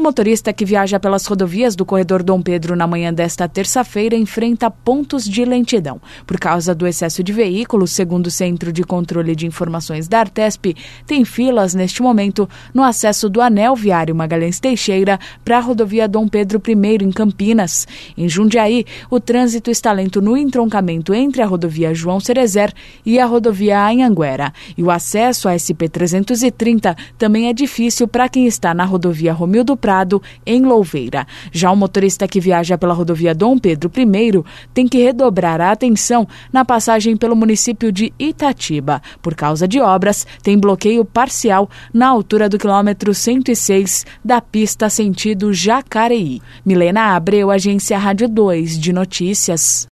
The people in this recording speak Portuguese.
motorista que viaja pelas rodovias do corredor Dom Pedro na manhã desta terça-feira enfrenta pontos de lentidão. Por causa do excesso de veículos, segundo o Centro de Controle de Informações da Artesp, tem filas neste momento no acesso do anel viário Magalhães Teixeira para a rodovia Dom Pedro I em Campinas. Em Jundiaí, o trânsito está lento no entroncamento entre a rodovia João Cerezer e a rodovia Anhanguera. E o acesso à SP-330 também é difícil para quem está na rodovia Romildo Prado, em Louveira. Já o motorista que viaja pela rodovia Dom Pedro I tem que redobrar a atenção na passagem pelo município de Itatiba. Por causa de obras, tem bloqueio parcial na altura do quilômetro 106 da pista sentido Jacareí. Milena Abreu, Agência Rádio 2 de Notícias.